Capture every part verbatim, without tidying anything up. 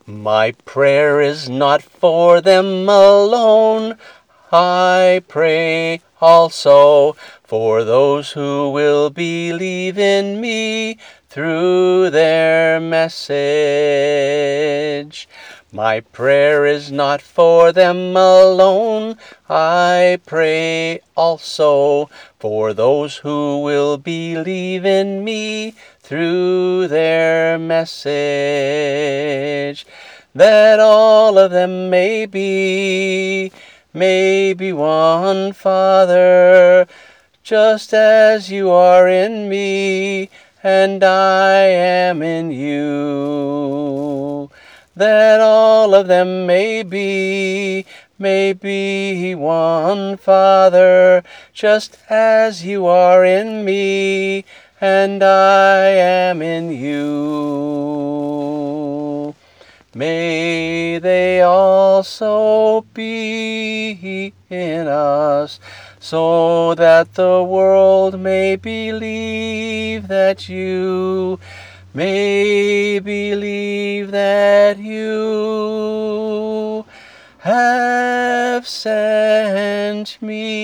My prayer is not for them alone. I pray also for those who will believe in me through their message. My prayer is not for them alone. I pray also for those who will believe in me through their message, that all of them may be, may be one, Father, just as you are in me and I am in you, that all of them may be, may be one, Father, just as you are in me and I am in you. May they also be in us, so that the world may believe that you, may believe that you have sent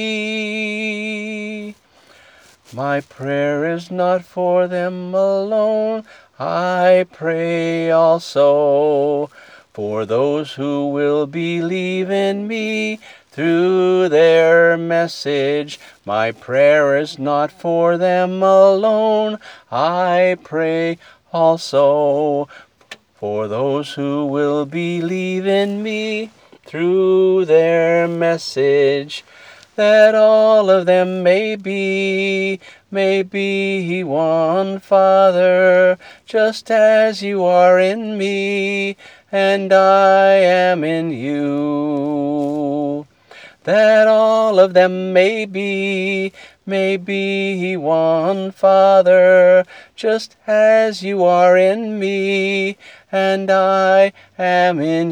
me. My prayer is not for them alone. I pray also for those who will believe in me through their message. My prayer is not for them alone. I pray also for those who will believe in me through their message, that all of them may be, may be one, Father, just as you are in me and I am in you, that all of them may be, may be one, Father, just as you are in me and I am in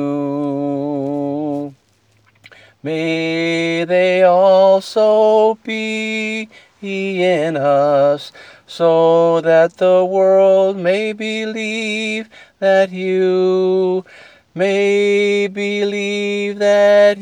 you. May they also be in us, so that the world may believe that you, may believe that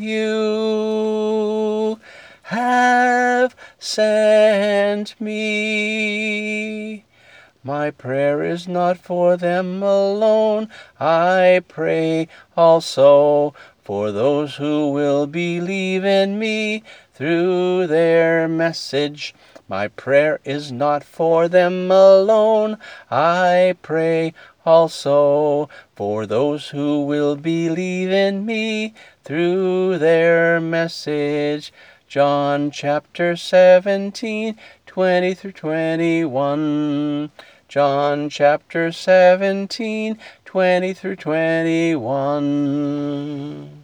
you have sent me. My prayer is not for them alone. I pray also for those who will believe in me through their message. My prayer is not for them alone. I pray also for those who will believe in me through their message. John chapter seventeen, twenty through twenty-one. John chapter seventeen, twenty through twenty-one.